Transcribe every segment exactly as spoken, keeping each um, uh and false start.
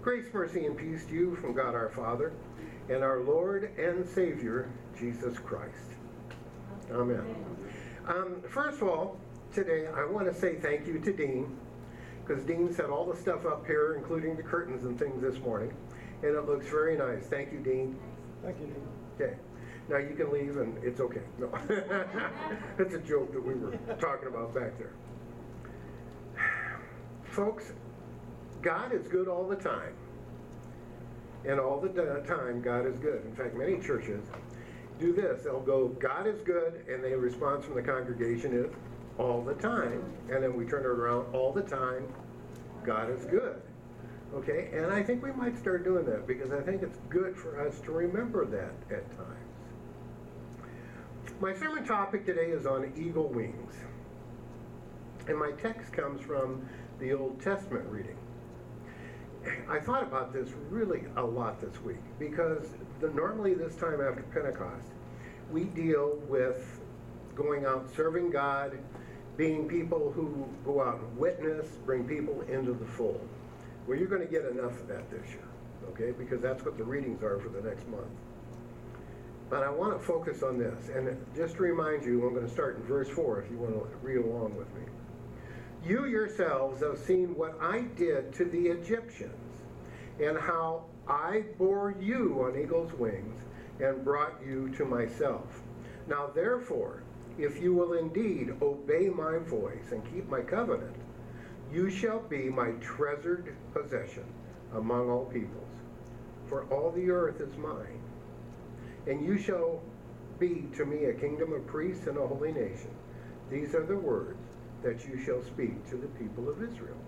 Grace, mercy, and peace to you from God our Father and our Lord and Savior, Jesus Christ. Amen. Um, first of all, today I want to say thank you to Dean, because Dean set all the stuff up here, including the curtains and things this morning, and it looks very nice. Thank you, Dean. Thank you, Dean. Okay. Now you can leave and it's okay. No. That's a joke that we were talking about back there. Folks, God is good all the time. And all the time, God is good. In fact, many churches do this. They'll go, God is good, and the response from the congregation is, all the time. And then we turn it around, all the time, God is good. Okay? And I think we might start doing that, because I think it's good for us to remember that at times. My sermon topic today is on eagle wings. And my text comes from the Old Testament reading. I thought about this really a lot this week, because the, normally this time after Pentecost, we deal with going out serving God, being people who go out and witness, bring people into the fold. Well, you're going to get enough of that this year, okay, because that's what the readings are for the next month. But I want to focus on this, and just to remind you, I'm going to start in verse four if you want to read along with me. You yourselves have seen what I did to the Egyptians, and how I bore you on eagle's wings and brought you to myself. Now therefore, if you will indeed obey my voice and keep my covenant, you shall be my treasured possession among all peoples, for all the earth is mine. And you shall be to me a kingdom of priests and a holy nation. These are the words that you shall speak to the people of Israel.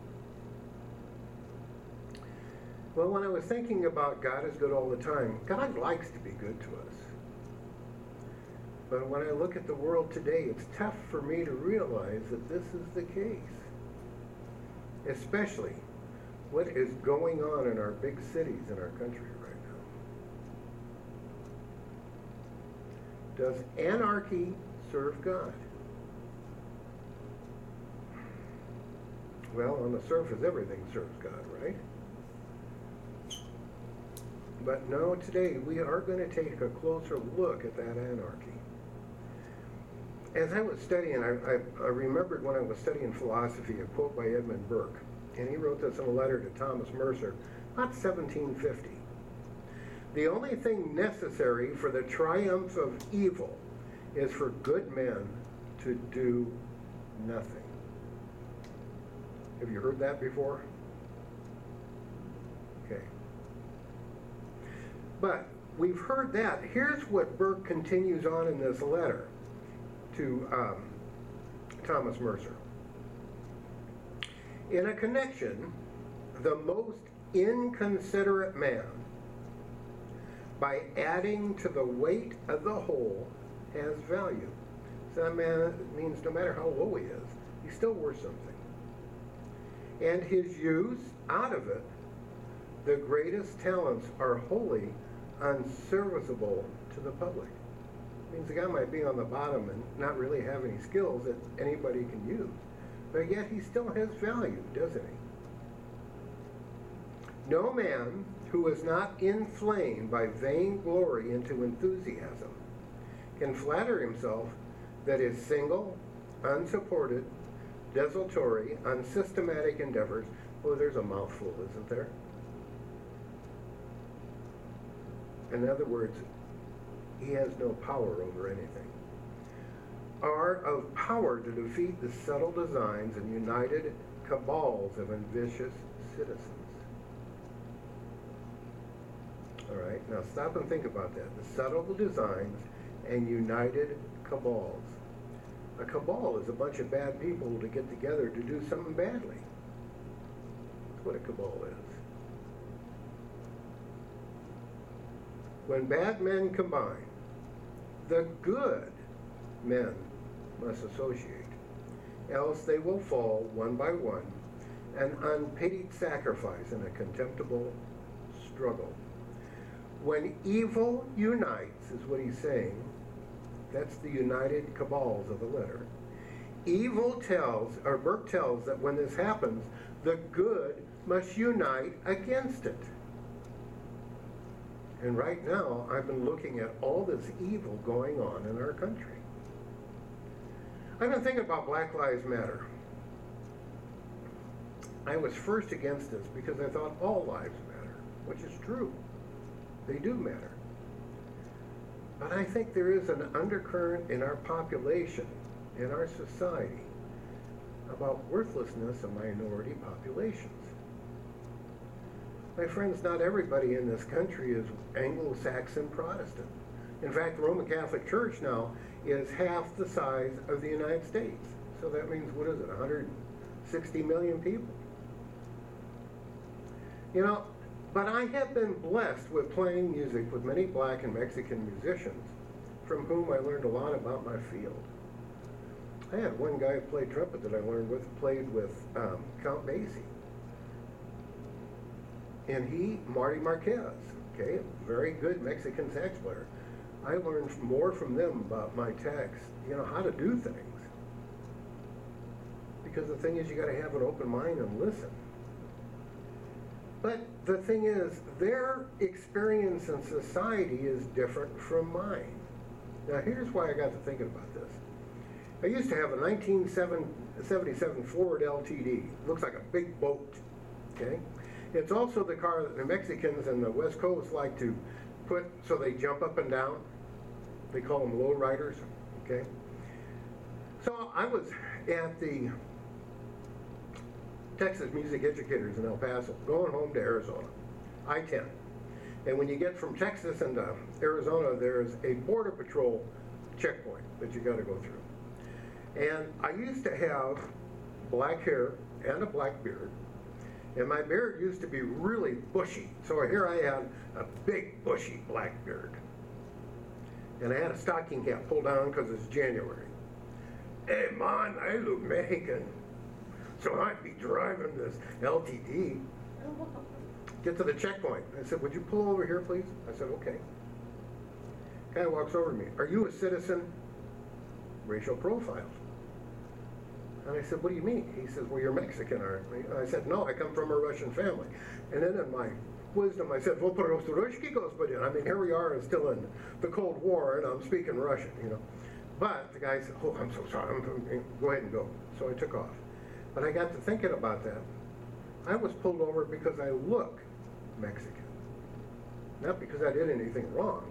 Well, when I was thinking about God is good all the time, God likes to be good to us. But when I look at the world today, it's tough for me to realize that this is the case. Especially what is going on in our big cities in our country right now. Does anarchy serve God? Well, on the surface, everything serves God, right? But no, today we are going to take a closer look at that anarchy. As I was studying, I, I, I remembered when I was studying philosophy, a quote by Edmund Burke, and he wrote this in a letter to Thomas Mercer, about seventeen fifty. The only thing necessary for the triumph of evil is for good men to do nothing. Have you heard that before? Okay. But we've heard that. Here's what Burke continues on in this letter to um, Thomas Mercer. In a connection, the most inconsiderate man, by adding to the weight of the whole, has value. So that man means no matter how low he is, he's still worth something. And his use out of it, the greatest talents are wholly unserviceable to the public. It means the guy might be on the bottom and not really have any skills that anybody can use. But yet he still has value, doesn't he? No man who is not inflamed by vain glory into enthusiasm can flatter himself that his single, unsupported, desultory, unsystematic endeavors, well, there's a mouthful, isn't there? In other words, he has no power over anything, are of power to defeat the subtle designs and united cabals of ambitious citizens. All right, now stop and think about that. The subtle designs and united cabals. A cabal is a bunch of bad people to get together to do something badly. That's what a cabal is. When bad men combine, the good men must associate, else they will fall one by one, an unpitied sacrifice in a contemptible struggle. When evil unites, is what he's saying, that's the united cabals of the letter. Evil tells, or Burke tells, that when this happens, the good must unite against it. And right now, I've been looking at all this evil going on in our country. I've been thinking about Black Lives Matter. I was first against this because I thought all lives matter, which is true. They do matter. But I think there is an undercurrent in our population, in our society, about worthlessness of minority populations. My friends, not everybody in this country is Anglo-Saxon Protestant. In fact, the Roman Catholic Church now is half the size of the United States. So that means, what is it, one hundred sixty million people? You know, but I have been blessed with playing music with many black and Mexican musicians from whom I learned a lot about my field. I had one guy who played trumpet that I learned with, played with um, Count Basie. And he, Marty Marquez, okay, a very good Mexican sax player. I learned more from them about my text, you know, how to do things. Because the thing is, you got to have an open mind and listen. But the thing is, their experience in society is different from mine. Now, here's why I got to thinking about this. I used to have a nineteen seventy-seven Ford L T D. Looks like a big boat, okay? It's also the car that the Mexicans and the West Coast like to put so they jump up and down. They call them low riders, okay? So I was at the Texas Music Educators in El Paso, going home to Arizona, I ten. And when you get from Texas into Arizona, there's a Border Patrol checkpoint that you got to go through. And I used to have black hair and a black beard. And my beard used to be really bushy. So here I had a big, bushy black beard. And I had a stocking cap pulled down because it's January. Hey, man, I look Mexican. So I'd be driving this L T D. Get to the checkpoint. I said, would you pull over here, please? I said, okay. Guy walks over to me. Are you a citizen? Racial profiles. And I said, what do you mean? He says, well, you're Mexican, aren't you? I said, no, I come from a Russian family. And then in my wisdom, I said, well, I mean, here we are, still in the Cold War, and I'm speaking Russian, you know. But the guy said, oh, I'm so sorry, I'm, go ahead and go. So I took off. But I got to thinking about that. I was pulled over because I look Mexican, not because I did anything wrong.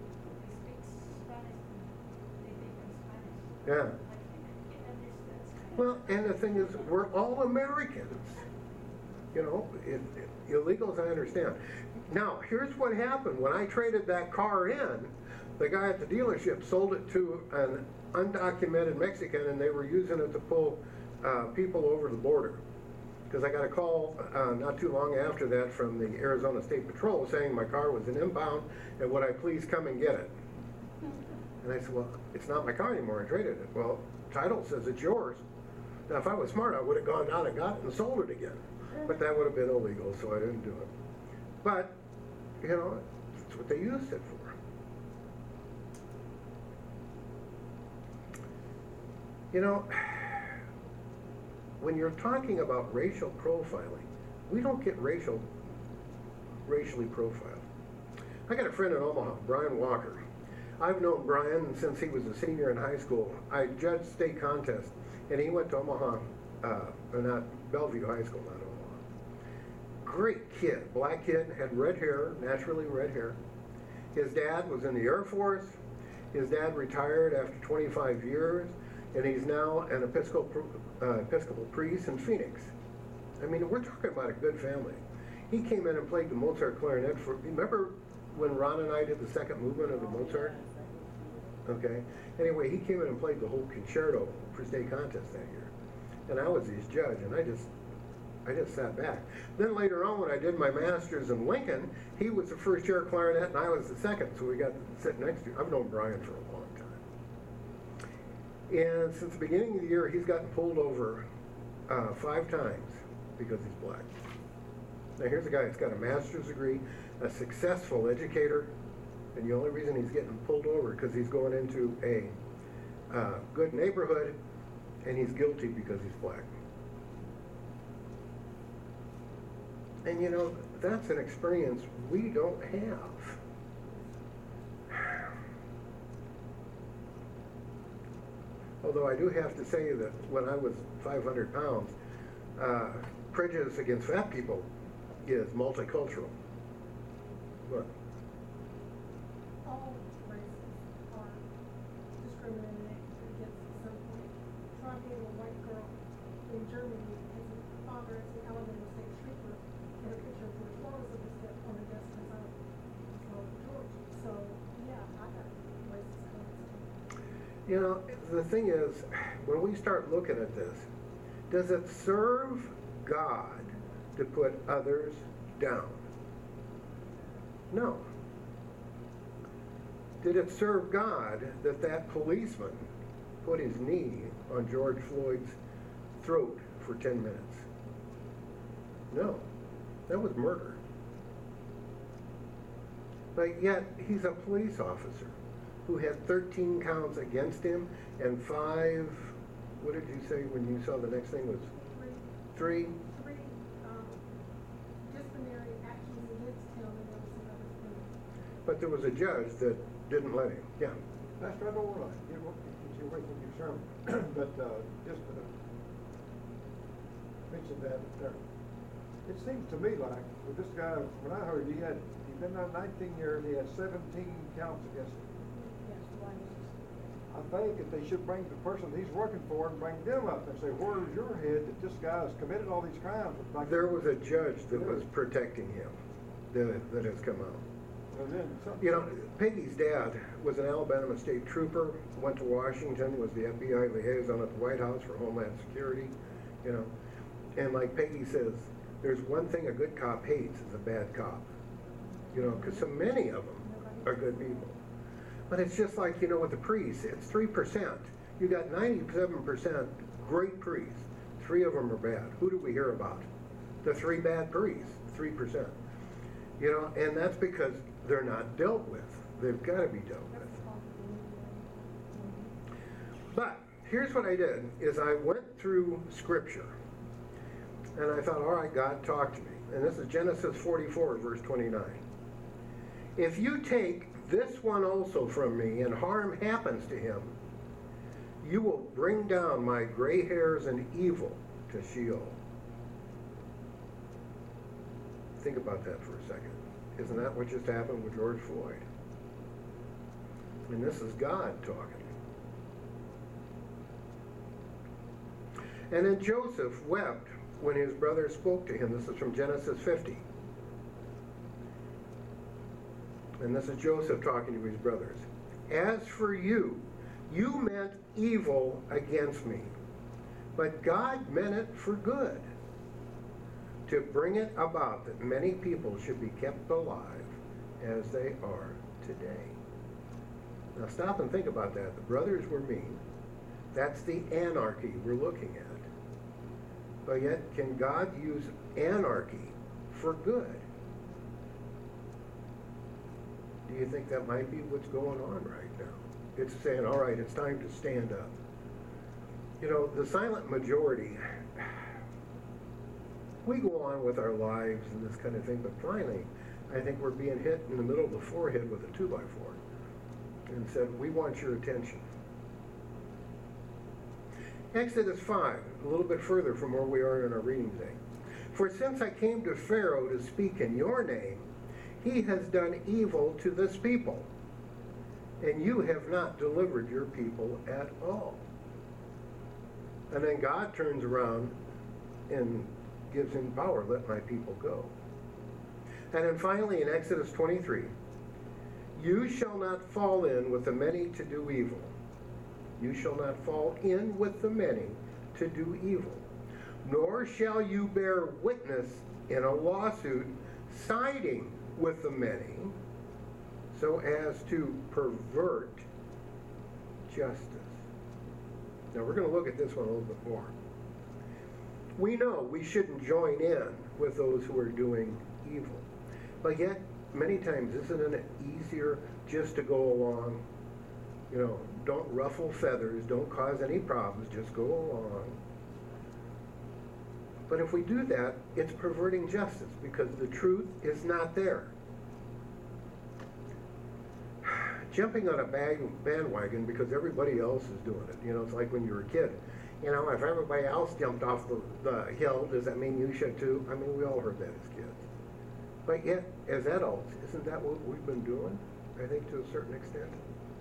Yeah. Well, and the thing is, we're all Americans. You know, it, it, illegals, I understand. Now, here's what happened. When I traded that car in, the guy at the dealership sold it to an undocumented Mexican, and they were using it to pull uh, people over the border. Because I got a call uh, not too long after that from the Arizona State Patrol saying my car was an impound, and would I please come and get it? And I said, well, it's not my car anymore, I traded it. Well, title says it's yours. Now, if I was smart, I would have gone down and got it and sold it again. But that would have been illegal, so I didn't do it. But, you know, that's what they used it for. You know, when you're talking about racial profiling, we don't get racial, racially profiled. I got a friend in Omaha, Brian Walker. I've known Brian since he was a senior in high school. I judged state contests, and he went to Omaha, uh, not Bellevue High School, not Omaha. Great kid, black kid, had red hair, naturally red hair. His dad was in the Air Force. His dad retired after twenty-five years, and he's now an Episcopal, uh, Episcopal priest in Phoenix. I mean, we're talking about a good family. He came in and played the Mozart clarinet for, remember when Ron and I did the second movement of the Mozart? Okay. Anyway, he came in and played the whole concerto for state contest that year. And I was his judge, and I just, I just sat back. Then later on, when I did my master's in Lincoln, he was the first chair clarinet, and I was the second, so we got to sit next to him. I've known Brian for a long time. And since the beginning of the year, he's gotten pulled over uh, five times because he's black. Now here's a guy that's got a master's degree, a successful educator, and the only reason he's getting pulled over is because he's going into a uh, good neighborhood, and he's guilty because he's black. And you know, that's an experience we don't have. Although I do have to say that when I was five hundred pounds, uh, prejudice against fat people is multicultural. What? All races are discriminated against at some point. Try being a white girl in Germany as a father as an Alabama state trooper in a picture of the clothes of the step on the desk because I was low Georgia. So yeah, I got racist comments too. You know, the thing is, when we start looking at this, does it serve God to put others down? No. Did it serve God that that policeman put his knee on George Floyd's throat for ten minutes? No. That was murder. But yet, he's a police officer who had thirteen counts against him and five, what did you say when you saw the next thing was? Three. Three? Three um, disciplinary actions against him and there was some other things. But there was a judge that didn't let him. Yeah. Pastor, I don't want to get you away from your sermon, but uh, just to mention that there, it seems to me like with this guy, when I heard he had, he'd been on nineteen years, he had seventeen counts against him. Yes, why is I think that they should bring the person he's working for and bring them up and say, where's your head that this guy has committed all these crimes? Like, There was a judge that was protecting him that, that has come out. and then some- You know, Peggy's dad was an Alabama state trooper, went to Washington, was the F B I liaison at the White House for Homeland Security, you know. And like Peggy says, there's one thing a good cop hates is a bad cop. You know, because so many of them are good people. But it's just like, you know, with the priests, it's three percent. You got ninety-seven percent great priests. Three of them are bad. Who do we hear about? The three bad priests, three percent. You know, and that's because they're not dealt with. They've got to be dealt with. But here's what I did, is I went through Scripture. And I thought, all right, God, talk to me. And this is Genesis forty-four, verse twenty-nine. If you take this one also from me, and harm happens to him, you will bring down my gray hairs and evil to Sheol. Think about that for a second. Isn't that what just happened with George Floyd? And this is God talking. And then Joseph wept when his brothers spoke to him. This is from Genesis fifty. And this is Joseph talking to his brothers. As for you, you meant evil against me, but God meant it for good, to bring it about that many people should be kept alive as they are today. Now stop and think about that. The brothers were mean. That's the anarchy we're looking at. But yet, can God use anarchy for good? Do you think that might be what's going on right now? It's saying, all right, it's time to stand up. You know, the silent majority, we go on with our lives and this kind of thing, but finally, I think we're being hit in the middle of the forehead with a two by four and said, we want your attention. Exodus five, a little bit further from where we are in our reading today. For since I came to Pharaoh to speak in your name, he has done evil to this people, and you have not delivered your people at all. And then God turns around and gives him power, let my people go. And then finally in Exodus twenty-three, you shall not fall in with the many to do evil. You shall not fall in with the many to do evil, nor shall you bear witness in a lawsuit siding with the many so as to pervert justice. Now we're going to look at this one a little bit more. We know we shouldn't join in with those who are doing evil, but yet many times isn't it easier just to go along You know, don't ruffle feathers, don't cause any problems, just go along. But if we do that, it's perverting justice because the truth is not there. Jumping on a bag, bandwagon because everybody else is doing it. You know, it's like when you were a kid. You know, if everybody else jumped off the, the hill, does that mean you should too? I mean, we all heard that as kids. But yet, as adults, isn't that what we've been doing? I think to a certain extent.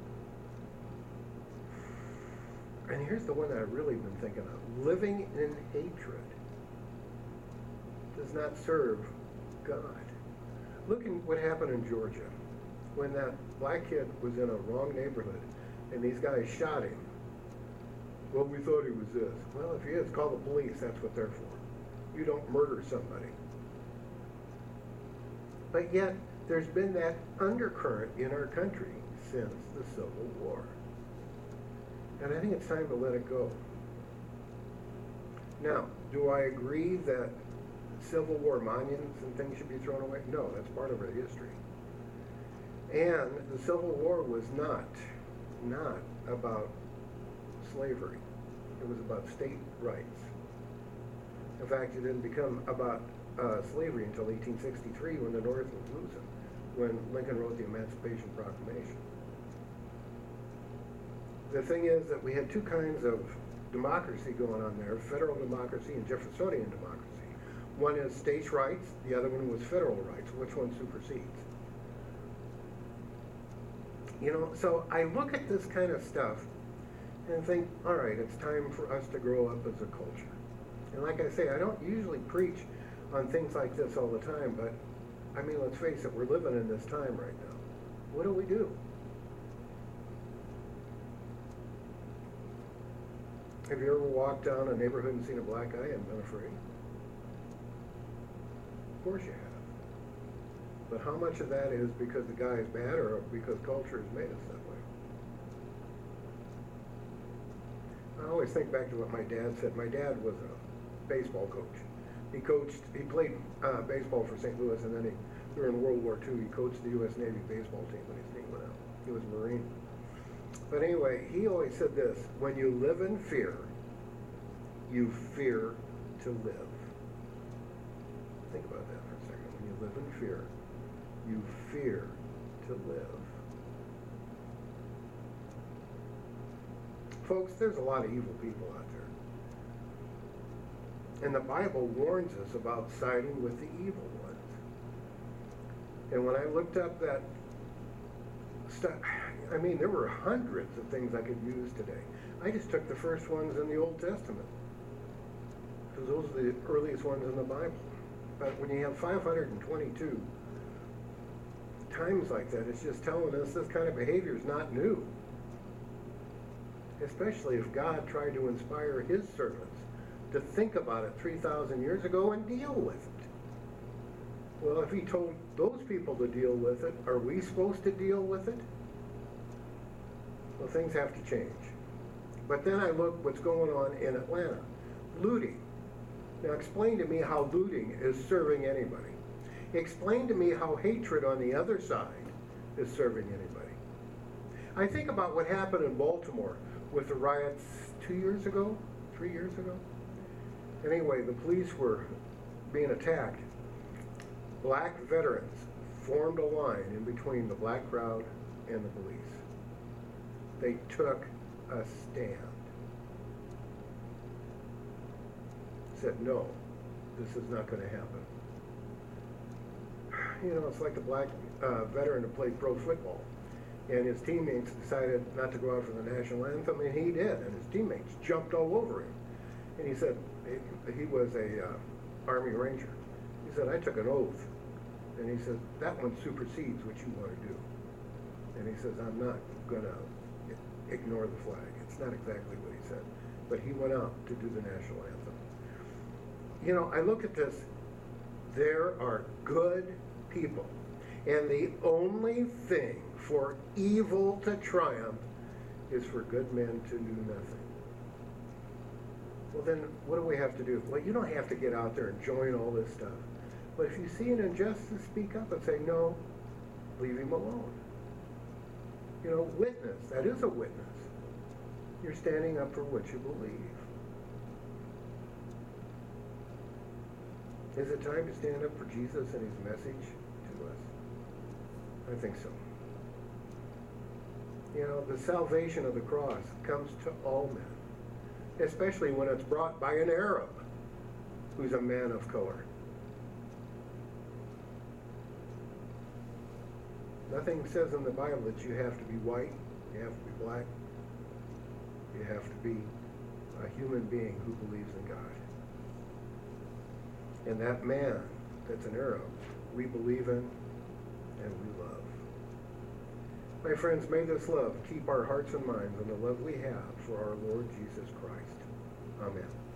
And here's the one that I've really been thinking of. Living in hatred does not serve God. Look at what happened in Georgia when that black kid was in a wrong neighborhood and these guys shot him. Well, we thought he was this. Well, if he is, call the police. That's what they're for. You don't murder somebody. But yet, there's been that undercurrent in our country since the Civil War. And I think it's time to let it go. Now, do I agree that Civil War monuments and things should be thrown away? No, that's part of our history. And the Civil War was not, not about slavery. It was about state rights. In fact, it didn't become about uh, slavery until eighteen sixty-three when the North was losing, when Lincoln wrote the Emancipation Proclamation. The thing is that we had two kinds of democracy going on there, federal democracy and Jeffersonian democracy. One is states' rights, the other one was federal rights. Which one supersedes? You know, so I look at this kind of stuff and think, all right, it's time for us to grow up as a culture. And like I say, I don't usually preach on things like this all the time, but I mean, let's face it, we're living in this time right now. What do we do? Have you ever walked down a neighborhood and seen a black guy and been afraid? Of course you have. But how much of that is because the guy is bad or because culture has made us that way? I always think back to what my dad said. My dad was a baseball coach. He coached, he played uh, baseball for Saint Louis, and then he, during World War Two, he coached the U S Navy baseball team when his team went out. He was a Marine. But anyway, he always said this: when you live in fear, you fear to live. Think about that for a second. When you live in fear, you fear to live. Folks, there's a lot of evil people out there. And the Bible warns us about siding with the evil ones. And when I looked up that stuff, I mean, there were hundreds of things I could use today. I just took the first ones in the Old Testament, because those are the earliest ones in the Bible. But when you have five hundred twenty-two times like that, it's just telling us this kind of behavior is not new. Especially if God tried to inspire his servants to think about it three thousand years ago and deal with it. Well, if he told those people to deal with it, are we supposed to deal with it? Well, things have to change. But then I look what's going on in Atlanta. Looting. Now explain to me how looting is serving anybody. Explain to me how hatred on the other side is serving anybody. I think about what happened in Baltimore with the riots two years ago, three years ago. Anyway, the police were being attacked. Black veterans formed a line in between the black crowd and the police. They took a stand. Said, no, this is not going to happen. You know, it's like the black uh, veteran who played pro football, and his teammates decided not to go out for the national anthem, and he did, and his teammates jumped all over him. And he said, he was a uh, Army Ranger. He said, I took an oath. And he said, that one supersedes what you want to do. And he says, I'm not going to ignore the flag. It's not exactly what he said. But he went out to do the national anthem. You know, I look at this. There are good people. And the only thing for evil to triumph is for good men to do nothing. Well, then what do we have to do? Well, you don't have to get out there and join all this stuff. But if you see an injustice, speak up and say, no, leave him alone. You know, witness. That is a witness. You're standing up for what you believe. Is it time to stand up for Jesus and his message to us? I think so. You know, the salvation of the cross comes to all men, especially when it's brought by an Arab who's a man of color. Nothing says in the Bible that you have to be white, you have to be black, you have to be a human being who believes in God. And that man that's an Arab, we believe in and we love. My friends, may this love keep our hearts and minds in the love we have for our Lord Jesus Christ. Amen.